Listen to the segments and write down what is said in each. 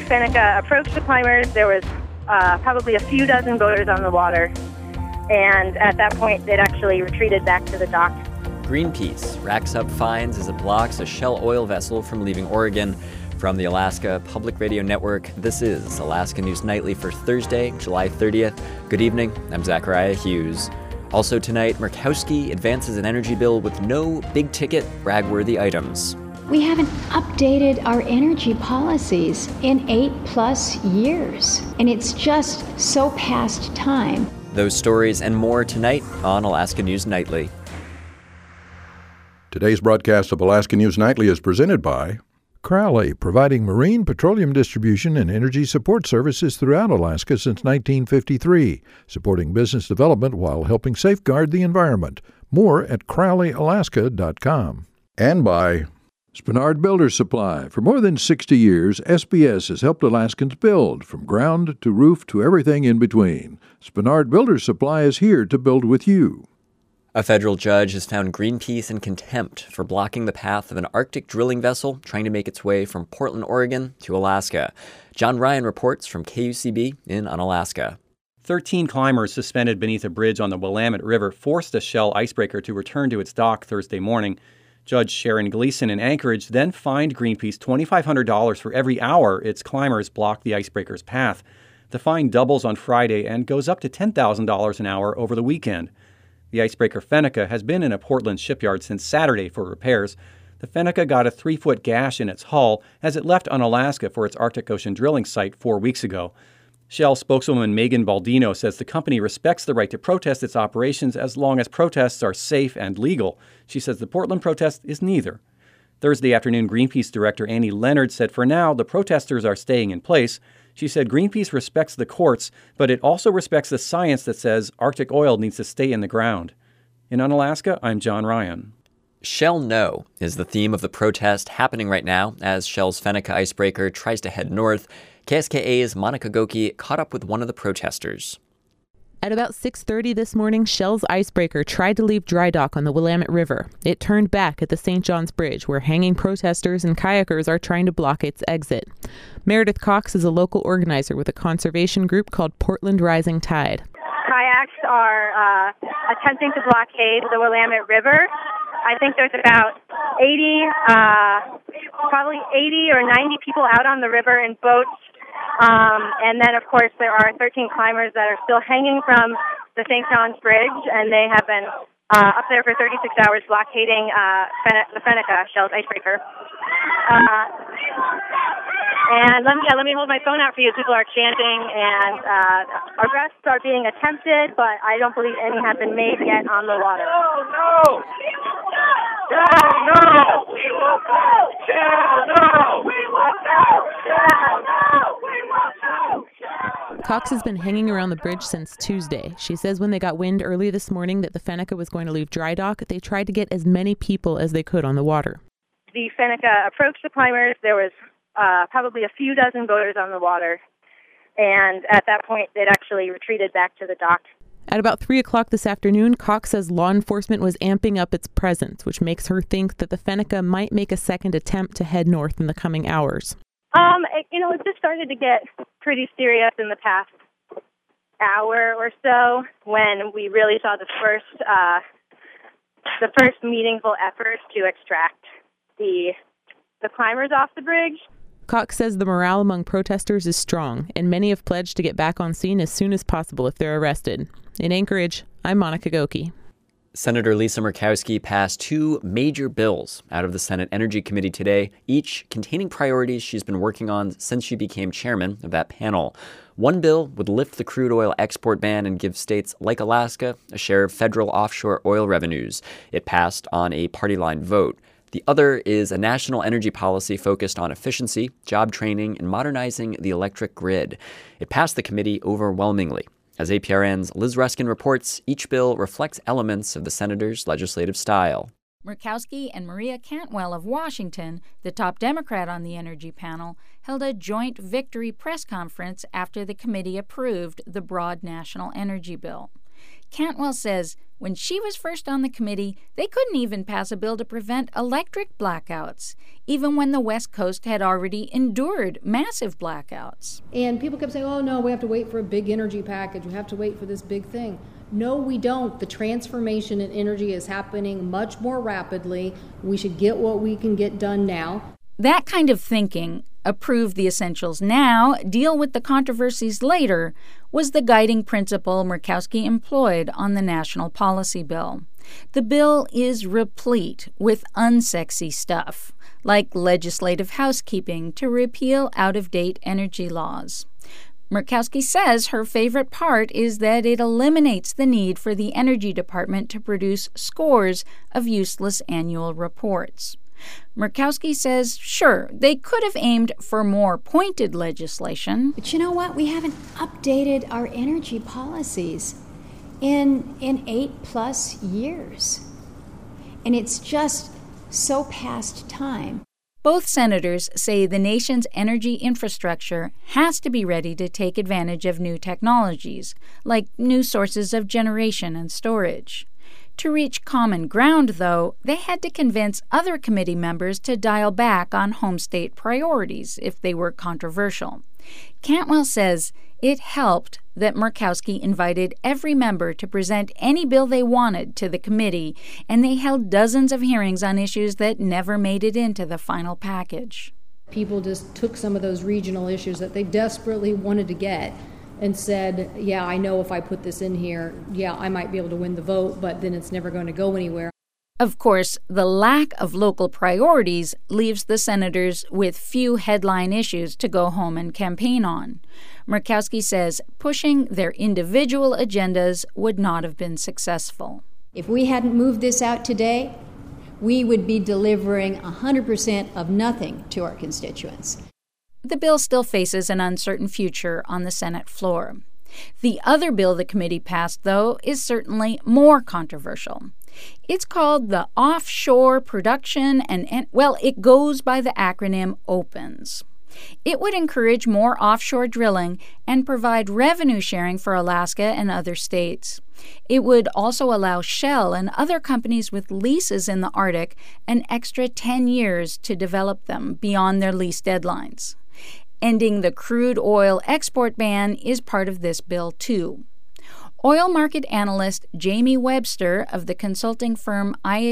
Fennica approached the climbers. There was probably a few dozen boaters on the water, and at that point, they'd actually retreated back to the dock. Greenpeace racks up fines as it blocks a Shell oil vessel from leaving Oregon. From the Alaska Public Radio Network, this is Alaska News Nightly for Thursday, July 30th. Good evening, I'm Zachariah Hughes. Also tonight, Murkowski advances an energy bill with no big-ticket, brag-worthy items. We haven't updated our energy policies in 8+ years, and it's just so past time. Those stories and more tonight on Alaska News Nightly. Today's broadcast of Alaska News Nightly is presented by Crowley, providing marine petroleum distribution and energy support services throughout Alaska since 1953, supporting business development while helping safeguard the environment. More at crowleyalaska.com. And by Spenard Builder Supply. For more than 60 years, SBS has helped Alaskans build, from ground to roof to everything in between. Spenard Builder Supply is here to build with you. A federal judge has found Greenpeace in contempt for blocking the path of an Arctic drilling vessel trying to make its way from Portland, Oregon to Alaska. John Ryan reports from KUCB in Unalaska. 13 climbers suspended beneath a bridge on the Willamette River forced a Shell icebreaker to return to its dock Thursday morning. Judge Sharon Gleason in Anchorage then fined Greenpeace $2,500 for every hour its climbers blocked the icebreaker's path. The fine doubles on Friday and goes up to $10,000 an hour over the weekend. The icebreaker Fennica has been in a Portland shipyard since Saturday for repairs. The Fennica got a 3-foot gash in its hull as it left Unalaska for its Arctic Ocean drilling site 4 weeks ago. Shell spokeswoman Megan Baldino says the company respects the right to protest its operations as long as protests are safe and legal. She says the Portland protest is neither. Thursday afternoon, Greenpeace Director Annie Leonard said for now the protesters are staying in place. She said Greenpeace respects the courts, but it also respects the science that says Arctic oil needs to stay in the ground. In Unalaska, I'm John Ryan. Shell No is the theme of the protest happening right now as Shell's Fennica icebreaker tries to head north. KSKA's Monica Goki caught up with one of the protesters. At about 6:30 this morning, Shell's icebreaker tried to leave dry dock on the Willamette River. It turned back at the St. John's Bridge, where hanging protesters and kayakers are trying to block its exit. Meredith Cox is a local organizer with a conservation group called Portland Rising Tide. Kayaks are attempting to blockade the Willamette River. I think there's about 80 or 90 people out on the river in boats. And then, of course, there are 13 climbers that are still hanging from the St. John's Bridge, and they have been up there for 36 hours blockading the Fennica, Shell's icebreaker. And let me hold my phone out for you. People are chanting, and arrests are being attempted, but I don't believe any have been made yet on the water. No! No! We won't go! No! We won't go! No! We won't go! Cox has been hanging around the bridge since Tuesday. She says when they got wind early this morning that the Fennica was going to leave dry dock, they tried to get as many people as they could on the water. The Fennica approached the climbers. There was probably a few dozen boaters on the water, and at that point, they'd actually retreated back to the dock. At about 3 o'clock this afternoon, Cox says law enforcement was amping up its presence, which makes her think that the Fennica might make a second attempt to head north in the coming hours. It just started to get pretty serious in the past hour or so when we really saw the first meaningful efforts to extract the climbers off the bridge. Cox says the morale among protesters is strong, and many have pledged to get back on scene as soon as possible if they're arrested. In Anchorage, I'm Monica Goki. Senator Lisa Murkowski passed 2 major bills out of the Senate Energy Committee today, each containing priorities she's been working on since she became chairman of that panel. One bill would lift the crude oil export ban and give states like Alaska a share of federal offshore oil revenues. It passed on a party line vote. The other is a national energy policy focused on efficiency, job training, and modernizing the electric grid. It passed the committee overwhelmingly. As APRN's Liz Ruskin reports, each bill reflects elements of the senator's legislative style. Murkowski and Maria Cantwell of Washington, the top Democrat on the energy panel, held a joint victory press conference after the committee approved the broad national energy bill. Cantwell says when she was first on the committee, they couldn't even pass a bill to prevent electric blackouts, even when the West Coast had already endured massive blackouts. And people kept saying, oh, no, we have to wait for a big energy package. We have to wait for this big thing. No, we don't. The transformation in energy is happening much more rapidly. We should get what we can get done now. That kind of thinking, approve the essentials now, deal with the controversies later, was the guiding principle Murkowski employed on the national policy bill. The bill is replete with unsexy stuff, like legislative housekeeping to repeal out-of-date energy laws. Murkowski says her favorite part is that it eliminates the need for the Energy Department to produce scores of useless annual reports. Murkowski says, sure, they could have aimed for more pointed legislation. But you know what? We haven't updated our energy policies in 8+ years. And it's just so past time. Both senators say the nation's energy infrastructure has to be ready to take advantage of new technologies, like new sources of generation and storage. To reach common ground, though, they had to convince other committee members to dial back on home state priorities if they were controversial. Cantwell says it helped that Murkowski invited every member to present any bill they wanted to the committee, and they held dozens of hearings on issues that never made it into the final package. People just took some of those regional issues that they desperately wanted to get and said, yeah, I know if I put this in here, yeah, I might be able to win the vote, but then it's never going to go anywhere. Of course, the lack of local priorities leaves the senators with few headline issues to go home and campaign on. Murkowski says pushing their individual agendas would not have been successful. If we hadn't moved this out today, we would be delivering 100% of nothing to our constituents. The bill still faces an uncertain future on the Senate floor. The other bill the committee passed, though, is certainly more controversial. It's called the Offshore Production and it goes by the acronym OPENS. It would encourage more offshore drilling and provide revenue sharing for Alaska and other states. It would also allow Shell and other companies with leases in the Arctic an extra 10 years to develop them beyond their lease deadlines. Ending the crude oil export ban is part of this bill, too. Oil market analyst Jamie Webster of the consulting firm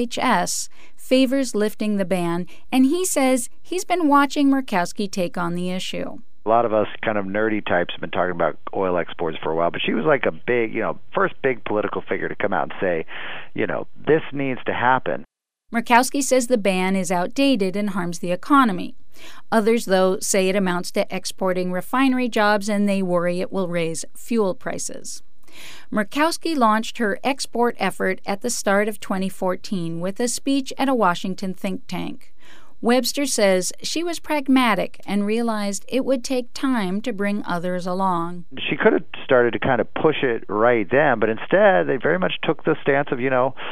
IHS favors lifting the ban, and he says he's been watching Murkowski take on the issue. A lot of us kind of nerdy types have been talking about oil exports for a while, but she was like a big, first big political figure to come out and say, this needs to happen. Murkowski says the ban is outdated and harms the economy. Others, though, say it amounts to exporting refinery jobs, and they worry it will raise fuel prices. Murkowski launched her export effort at the start of 2014 with a speech at a Washington think tank. Webster says she was pragmatic and realized it would take time to bring others along. She could have started to kind of push it right then, but instead they very much took the stance of,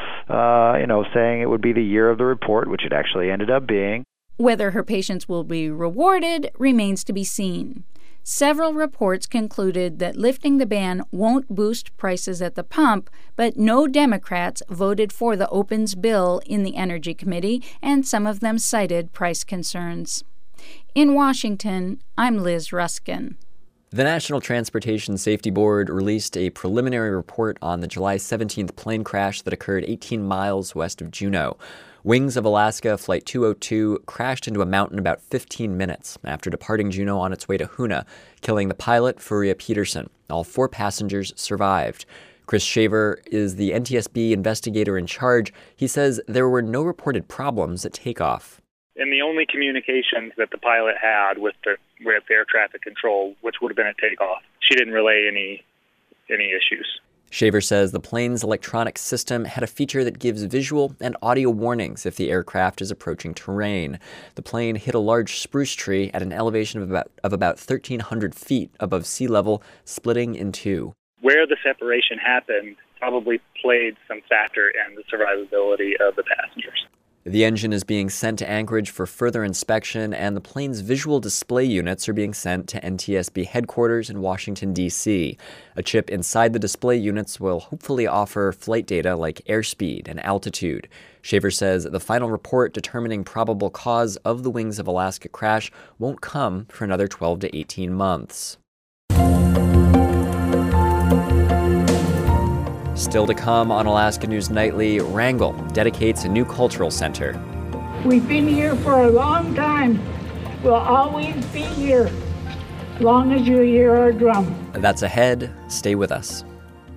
saying it would be the year of the report, which it actually ended up being. Whether her patience will be rewarded remains to be seen. Several reports concluded that lifting the ban won't boost prices at the pump, but no Democrats voted for the OPENS bill in the Energy Committee, and some of them cited price concerns. In Washington, I'm Liz Ruskin. The National Transportation Safety Board released a preliminary report on the July 17th plane crash that occurred 18 miles west of Juneau. Wings of Alaska Flight 202 crashed into a mountain about 15 minutes after departing Juneau on its way to Hoonah, killing the pilot, Faria Peterson. All 4 passengers survived. Chris Shaver is the NTSB investigator in charge. He says there were no reported problems at takeoff. And the only communications that the pilot had with air traffic control, which would have been at takeoff, she didn't relay any issues. Shaver says the plane's electronic system had a feature that gives visual and audio warnings if the aircraft is approaching terrain. The plane hit a large spruce tree at an elevation of about 1,300 feet above sea level, splitting in two. Where the separation happened probably played some factor in the survivability of the passengers. The engine is being sent to Anchorage for further inspection, and the plane's visual display units are being sent to NTSB headquarters in Washington, D.C. A chip inside the display units will hopefully offer flight data like airspeed and altitude. Shaver says the final report determining probable cause of the Wings of Alaska crash won't come for another 12 to 18 months. Still to come on Alaska News Nightly, Wrangell dedicates a new cultural center. We've been here for a long time. We'll always be here, as long as you hear our drum. That's ahead. Stay with us.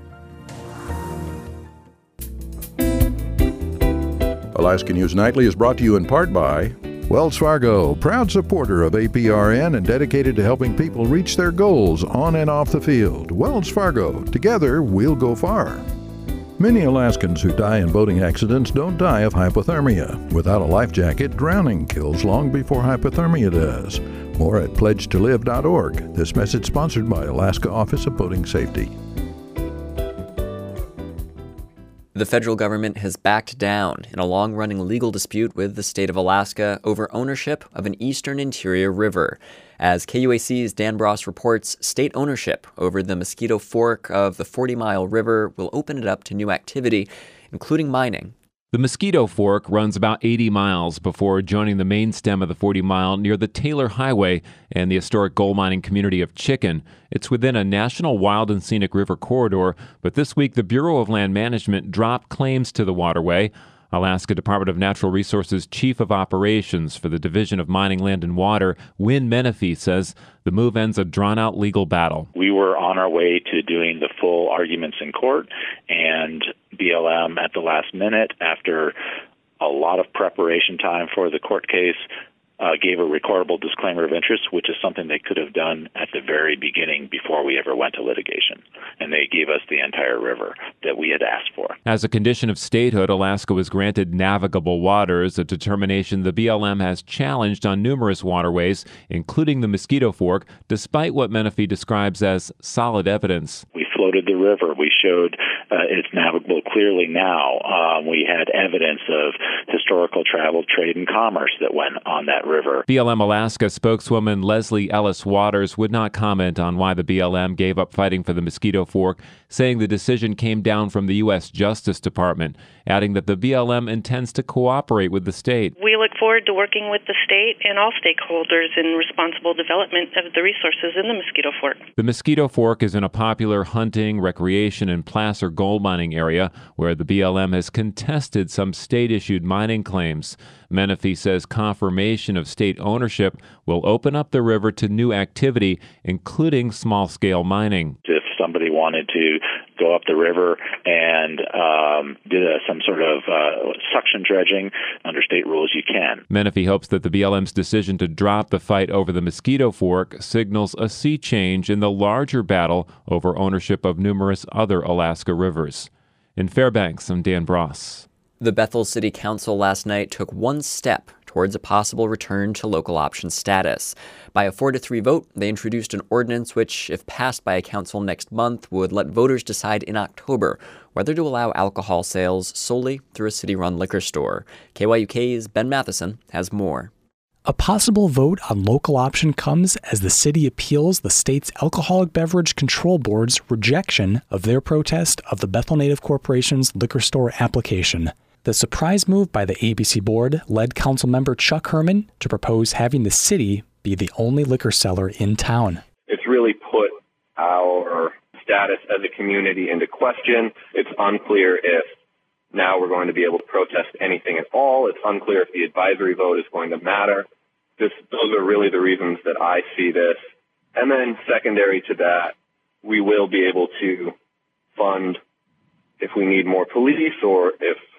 Alaska News Nightly is brought to you in part by Wells Fargo, proud supporter of APRN and dedicated to helping people reach their goals on and off the field. Wells Fargo, together we'll go far. Many Alaskans who die in boating accidents don't die of hypothermia. Without a life jacket, drowning kills long before hypothermia does. More at pledgetolive.org. This message sponsored by Alaska Office of Boating Safety. The federal government has backed down in a long-running legal dispute with the state of Alaska over ownership of an eastern interior river. As KUAC's Dan Bross reports, state ownership over the Mosquito Fork of the 40-mile river will open it up to new activity, including mining. The Mosquito Fork runs about 80 miles before joining the main stem of the 40-mile near the Taylor Highway and the historic gold mining community of Chicken. It's within a National Wild and Scenic River corridor, but this week the Bureau of Land Management dropped claims to the waterway. Alaska Department of Natural Resources Chief of Operations for the Division of Mining, Land and Water, Win Menifee, says the move ends a drawn-out legal battle. We were on our way to doing the full arguments in court, and BLM at the last minute, after a lot of preparation time for the court case, gave a recordable disclaimer of interest, which is something they could have done at the very beginning before we ever went to litigation. And they gave us the entire river that we had asked for. As a condition of statehood, Alaska was granted navigable waters, a determination the BLM has challenged on numerous waterways, including the Mosquito Fork, despite what Menifee describes as solid evidence. We floated the river. We showed it's navigable clearly now. We had evidence of historical travel, trade, and commerce that went on that river. BLM Alaska spokeswoman Leslie Ellis Waters would not comment on why the BLM gave up fighting for the Mosquito Fork, saying the decision came down from the U.S. Justice Department, adding that the BLM intends to cooperate with the state. We look forward to working with the state and all stakeholders in responsible development of the resources in the Mosquito Fork. The Mosquito Fork is in a popular hunting, recreation, and placer gold mining area where the BLM has contested some state-issued mining claims. Menifee says confirmation of state ownership will open up the river to new activity, including small-scale mining. If somebody wanted to go up the river and do some sort of suction dredging under state rules, you can. Menifee hopes that the BLM's decision to drop the fight over the Mosquito Fork signals a sea change in the larger battle over ownership of numerous other Alaska rivers. In Fairbanks, I'm Dan Bross. The Bethel City Council last night took one step towards a possible return to local option status. By a 4-3 vote, they introduced an ordinance which, if passed by a council next month, would let voters decide in October whether to allow alcohol sales solely through a city-run liquor store. KYUK's Ben Matheson has more. A possible vote on local option comes as the city appeals the state's Alcoholic Beverage Control Board's rejection of their protest of the Bethel Native Corporation's liquor store application. The surprise move by the ABC board led Councilmember Chuck Herman to propose having the city be the only liquor seller in town. It's really put our status as a community into question. It's unclear if now we're going to be able to protest anything at all. It's unclear if the advisory vote is going to matter. Those are really the reasons that I see this. And then secondary to that, we will be able to fund if we need more police or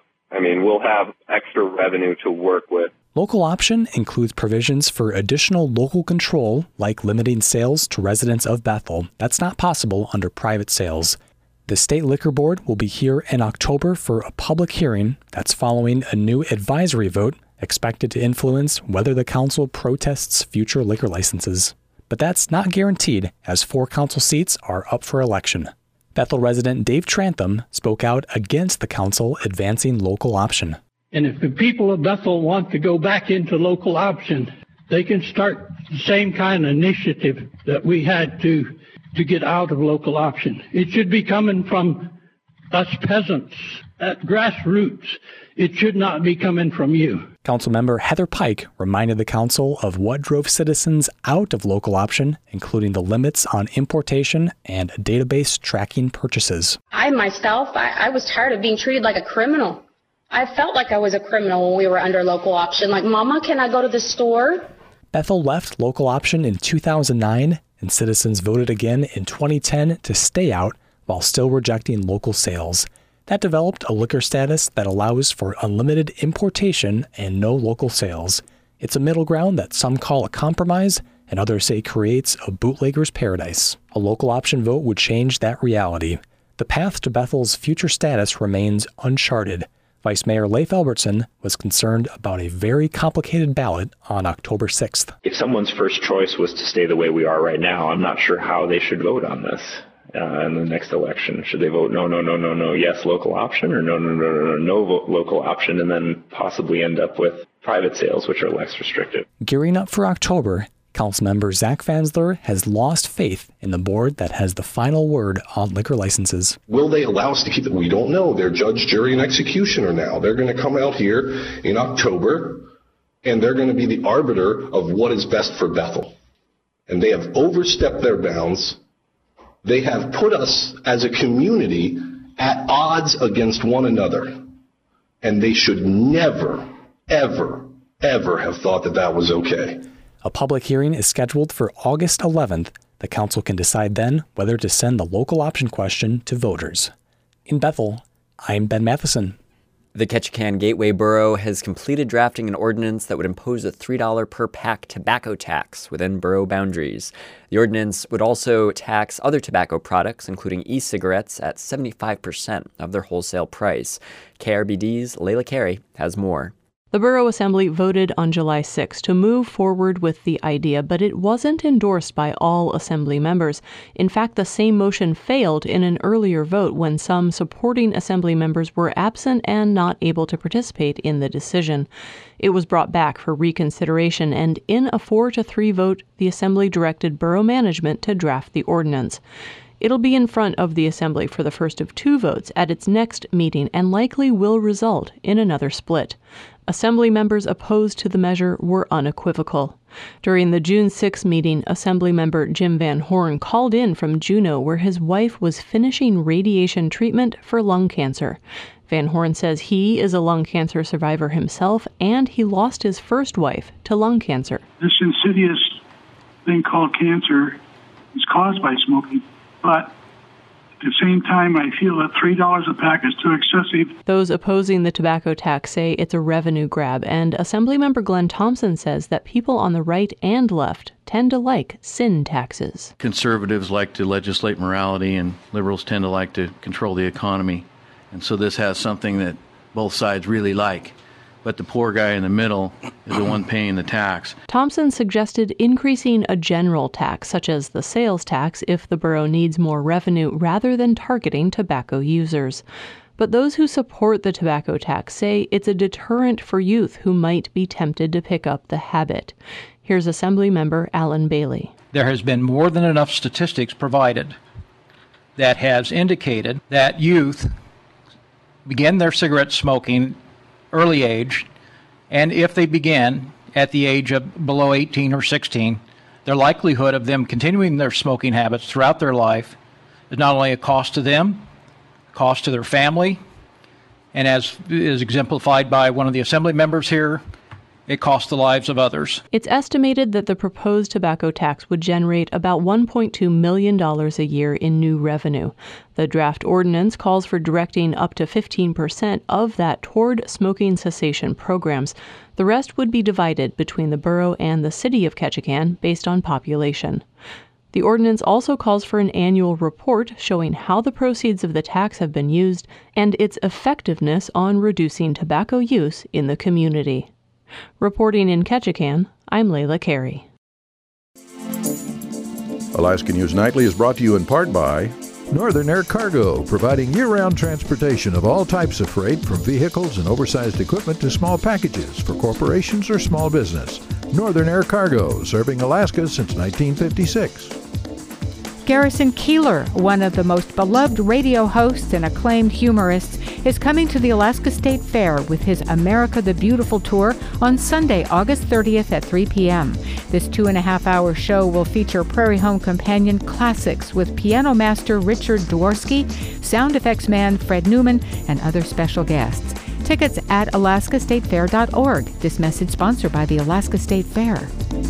we'll have extra revenue to work with. Local option includes provisions for additional local control, like limiting sales to residents of Bethel. That's not possible under private sales. The State Liquor Board will be here in October for a public hearing that's following a new advisory vote expected to influence whether the council protests future liquor licenses. But that's not guaranteed, as 4 council seats are up for election. Bethel resident Dave Trantham spoke out against the council advancing local option. And if the people of Bethel want to go back into local option, they can start the same kind of initiative that we had to get out of local option. It should be coming from us peasants at grassroots. It should not be coming from you. Councilmember Heather Pike reminded the council of what drove citizens out of local option, including the limits on importation and database tracking purchases. I myself was tired of being treated like a criminal. I felt like I was a criminal when we were under local option. Like, Mama, can I go to the store? Bethel left local option in 2009, and citizens voted again in 2010 to stay out while still rejecting local sales. That developed a liquor status that allows for unlimited importation and no local sales. It's a middle ground that some call a compromise and others say creates a bootlegger's paradise. A local option vote would change that reality. The path to Bethel's future status remains uncharted. Vice Mayor Leif Albertson was concerned about a very complicated ballot on October 6th. If someone's first choice was to stay the way we are right now, I'm not sure how they should vote on this in the next election. Should they vote no, yes, local option, or no, local option, and then possibly end up with private sales, which are less restrictive? Gearing up for October, Councilmember Zach Fansler has lost faith in the board that has the final word on liquor licenses. Will they allow us to keep it? We don't know. They're judge, jury, and executioner now. They're going to come out here in October, and they're going to be the arbiter of what is best for Bethel. And they have overstepped their bounds. They have put us as a community at odds against one another. And they should never, ever, ever have thought that that was okay. A public hearing is scheduled for August 11th. The council can decide then whether to send the local option question to voters. In Bethel, I'm Ben Matheson. The Ketchikan Gateway Borough has completed drafting an ordinance that would impose a $3 per pack tobacco tax within borough boundaries. The ordinance would also tax other tobacco products, including e-cigarettes, at 75% of their wholesale price. KRBD's Layla Carey has more. The Borough Assembly voted on July 6 to move forward with the idea, but it wasn't endorsed by all Assembly members. In fact, the same motion failed in an earlier vote when some supporting Assembly members were absent and not able to participate in the decision. It was brought back for reconsideration, and in a 4-3 vote, the Assembly directed Borough management to draft the ordinance. It'll be in front of the Assembly for the first of 2 votes at its next meeting and likely will result in another split. Assembly members opposed to the measure were unequivocal. During the June 6 meeting, Assembly member Jim Van Horn called in from Juneau, where his wife was finishing radiation treatment for lung cancer. Van Horn says he is a lung cancer survivor himself, and he lost his first wife to lung cancer. This insidious thing called cancer is caused by smoking, but at the same time, I feel that $3 a pack is too excessive. Those opposing the tobacco tax say it's a revenue grab, and Assemblymember Glenn Thompson says that people on the right and left tend to like sin taxes. Conservatives like to legislate morality, and liberals tend to like to control the economy. And so this has something that both sides really like. But the poor guy in the middle is the one paying the tax. Thompson suggested increasing a general tax, such as the sales tax, if the borough needs more revenue, rather than targeting tobacco users. But those who support the tobacco tax say it's a deterrent for youth who might be tempted to pick up the habit. Here's Assembly member Alan Bailey. There has been more than enough statistics provided that has indicated that youth begin their cigarette smoking early age, and if they begin at the age of below 18 or 16, their likelihood of them continuing their smoking habits throughout their life is not only a cost to them, cost to their family, and as is exemplified by one of the Assembly members here, it costs the lives of others. It's estimated that the proposed tobacco tax would generate about $1.2 million a year in new revenue. The draft ordinance calls for directing up to 15% of that toward smoking cessation programs. The rest would be divided between the borough and the city of Ketchikan based on population. The ordinance also calls for an annual report showing how the proceeds of the tax have been used and its effectiveness on reducing tobacco use in the community. Reporting in Ketchikan, I'm Layla Carey. Alaska News Nightly is brought to you in part by Northern Air Cargo, providing year-round transportation of all types of freight, from vehicles and oversized equipment to small packages for corporations or small business. Northern Air Cargo, serving Alaska since 1956. Garrison Keillor, one of the most beloved radio hosts and acclaimed humorists, is coming to the Alaska State Fair with his America the Beautiful tour on Sunday, August 30th at 3 p.m. This 2.5-hour show will feature Prairie Home Companion classics with piano master Richard Dworsky, sound effects man Fred Newman, and other special guests. Tickets at alaskastatefair.org. This message sponsored by the Alaska State Fair.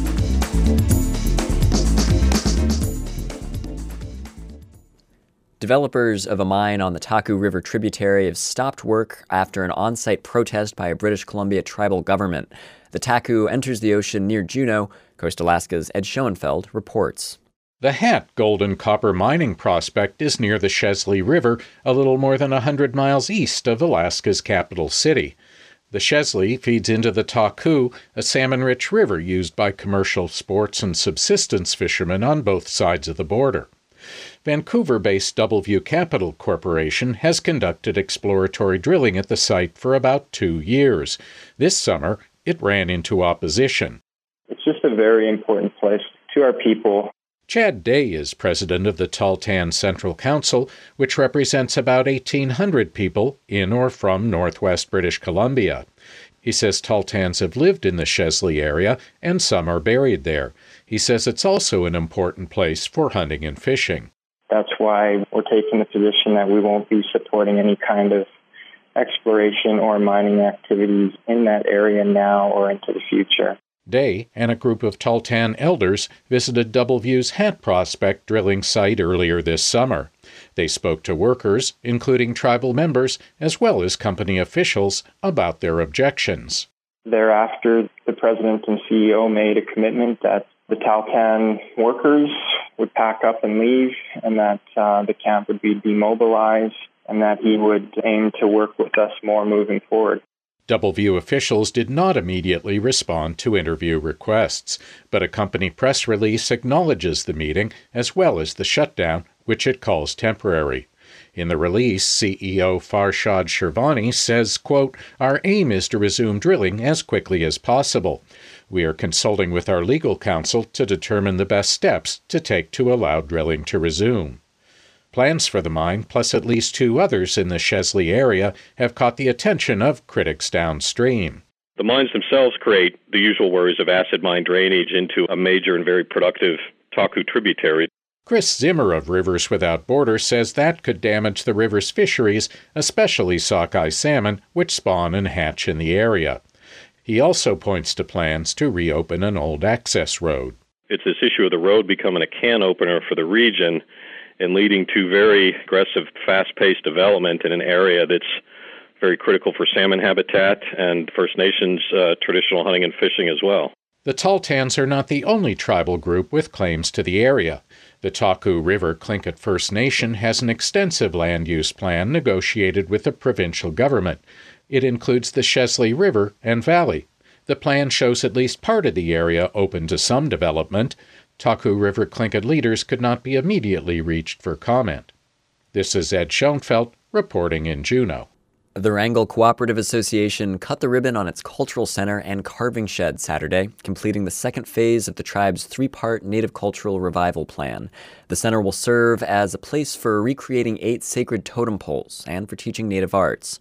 Developers of a mine on the Taku River tributary have stopped work after an on-site protest by a British Columbia tribal government. The Taku enters the ocean near Juneau. Coast Alaska's Ed Schoenfeld reports. The Hat gold and copper mining prospect is near the Chesley River, a little more than 100 miles east of Alaska's capital city. The Chesley feeds into the Taku, a salmon-rich river used by commercial sports and subsistence fishermen on both sides of the border. Vancouver-based Doubleview Capital Corporation has conducted exploratory drilling at the site for about 2 years. This summer, it ran into opposition. It's just a very important place to our people. Chad Day is president of the Tahltan Central Council, which represents about 1,800 people in or from northwest British Columbia. He says Tahltans have lived in the Chesley area, and some are buried there. He says it's also an important place for hunting and fishing. That's why we're taking the position that we won't be supporting any kind of exploration or mining activities in that area now or into the future. Day and a group of Tahltan elders visited Doubleview's Hat Prospect drilling site earlier this summer. They spoke to workers, including tribal members, as well as company officials, about their objections. Thereafter, the president and CEO made a commitment that the Tahltan workers would pack up and leave, and that the camp would be demobilized, and that he would aim to work with us more moving forward. Doubleview officials did not immediately respond to interview requests, but a company press release acknowledges the meeting as well as the shutdown, which it calls temporary. In the release, CEO Farshad Shervani says, quote, "Our aim is to resume drilling as quickly as possible. We are consulting with our legal counsel to determine the best steps to take to allow drilling to resume." Plans for the mine, plus at least 2 others in the Chesley area, have caught the attention of critics downstream. The mines themselves create the usual worries of acid mine drainage into a major and very productive Taku tributary. Chris Zimmer of Rivers Without Borders says that could damage the river's fisheries, especially sockeye salmon, which spawn and hatch in the area. He also points to plans to reopen an old access road. It's this issue of the road becoming a can opener for the region and leading to very aggressive, fast-paced development in an area that's very critical for salmon habitat and First Nations traditional hunting and fishing as well. The Tahltans are not the only tribal group with claims to the area. The Taku River Tlingit First Nation has an extensive land use plan negotiated with the provincial government. It includes the Chesley River and Valley. The plan shows at least part of the area open to some development. Taku River Tlingit leaders could not be immediately reached for comment. This is Ed Schoenfeld reporting in Juneau. The Wrangell Cooperative Association cut the ribbon on its cultural center and carving shed Saturday, completing the second phase of the tribe's 3-part Native Cultural Revival Plan. The center will serve as a place for recreating 8 sacred totem poles and for teaching Native arts.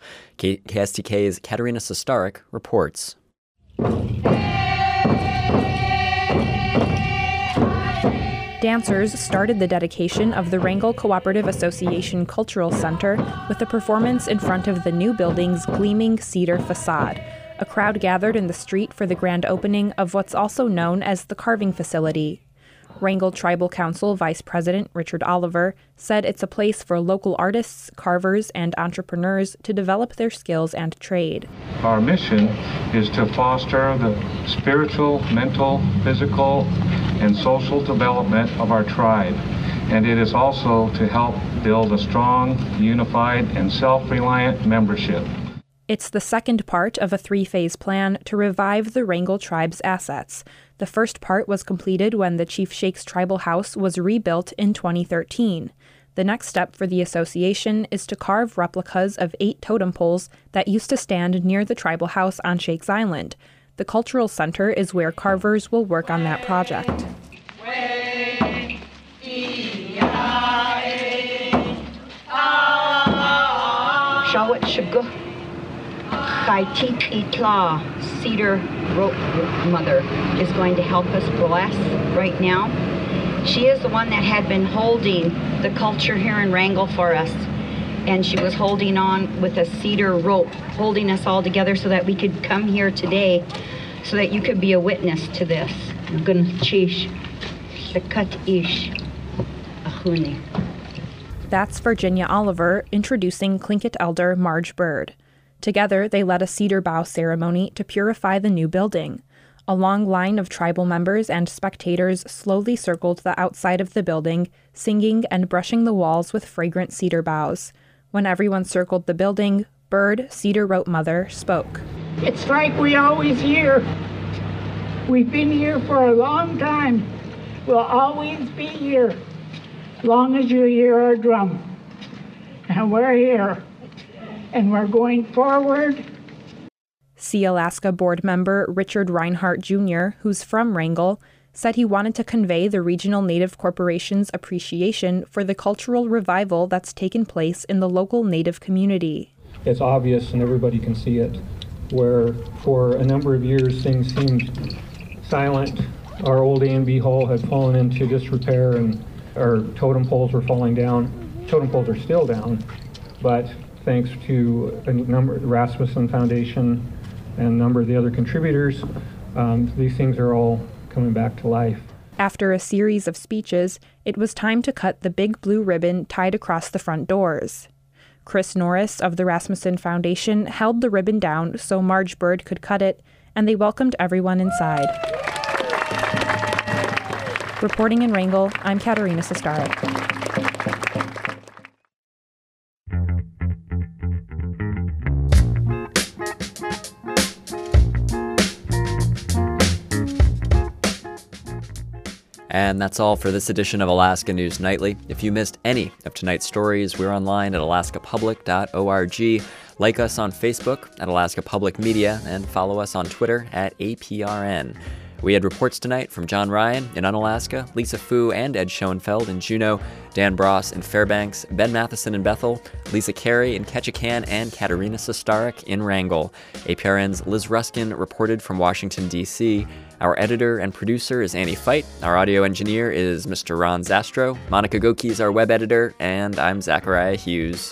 KSTK's Katerina Sostarek reports. Dancers started the dedication of the Wrangell Cooperative Association Cultural Center with a performance in front of the new building's gleaming cedar facade. A crowd gathered in the street for the grand opening of what's also known as the carving facility. Wrangell Tribal Council Vice President Richard Oliver said it's a place for local artists, carvers, and entrepreneurs to develop their skills and trade. Our mission is to foster the spiritual, mental, physical, and social development of our tribe, and it is also to help build a strong, unified, and self-reliant membership. It's the second part of a 3-phase plan to revive the Wrangell tribe's assets. The first part was completed when the Chief Shakes Tribal House was rebuilt in 2013. The next step for the association is to carve replicas of 8 totem poles that used to stand near the tribal house on Shakes Island. The Cultural Center is where carvers will work on that project. Shawat Shagu Chaitik Itla, Cedar Rope Mother, is going to help us bless right now. She is the one that had been holding the culture here in Wrangell for us. And she was holding on with a cedar rope, holding us all together so that we could come here today, so that you could be a witness to this. That's Virginia Oliver introducing Tlingit elder Marge Bird. Together, they led a cedar bough ceremony to purify the new building. A long line of tribal members and spectators slowly circled the outside of the building, singing and brushing the walls with fragrant cedar boughs. When everyone circled the building, Bird, Cedar Rope Mother, spoke. It's like we always hear. We've been here for a long time. We'll always be here, long as you hear our drum. And we're here, and we're going forward. Sealaska board member Richard Reinhardt Jr., who's from Wrangell, said he wanted to convey the regional Native corporation's appreciation for the cultural revival that's taken place in the local Native community. It's obvious and everybody can see it, where for a number of years things seemed silent. Our old A&B hall had fallen into disrepair and our totem poles were falling down. Totem poles are still down, but thanks to a number, the Rasmussen Foundation and a number of the other contributors, these things are all coming back to life. After a series of speeches, it was time to cut the big blue ribbon tied across the front doors. Chris Norris of the Rasmussen Foundation held the ribbon down so Marge Bird could cut it, and they welcomed everyone inside. Reporting in Wrangell, I'm Katerina Sestarek. And that's all for this edition of Alaska News Nightly. If you missed any of tonight's stories, we're online at alaskapublic.org. Like us on Facebook at Alaska Public Media and follow us on Twitter at APRN. We had reports tonight from John Ryan in Unalaska, Lisa Fu and Ed Schoenfeld in Juneau, Dan Bross in Fairbanks, Ben Matheson in Bethel, Lisa Carey in Ketchikan, and Katerina Sestarek in Wrangell. APRN's Liz Ruskin reported from Washington, D.C. Our editor and producer is Annie Feit. Our audio engineer is Mr. Ron Zastro. Monica Goki is our web editor, and I'm Zachariah Hughes.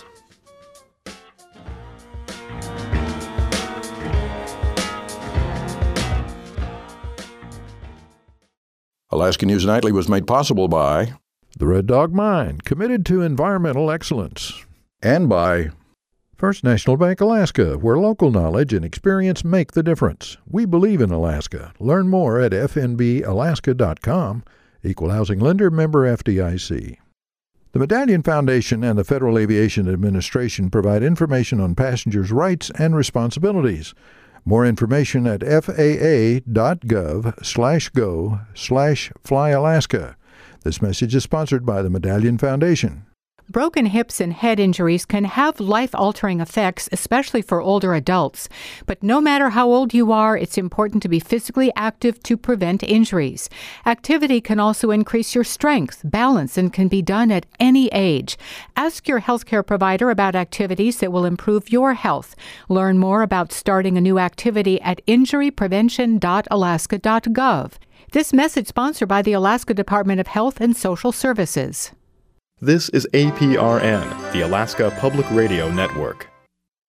Alaska News Nightly was made possible by the Red Dog Mine, committed to environmental excellence, and by First National Bank Alaska, where local knowledge and experience make the difference. We believe in Alaska. Learn more at fnbalaska.com. Equal Housing Lender, member FDIC. The Medallion Foundation and the Federal Aviation Administration provide information on passengers' rights and responsibilities. More information at faa.gov/go/flyalaska. This message is sponsored by the Medallion Foundation. Broken hips and head injuries can have life-altering effects, especially for older adults. But no matter how old you are, it's important to be physically active to prevent injuries. Activity can also increase your strength, balance, and can be done at any age. Ask your healthcare provider about activities that will improve your health. Learn more about starting a new activity at injuryprevention.alaska.gov. This message sponsored by the Alaska Department of Health and Social Services. This is APRN, the Alaska Public Radio Network.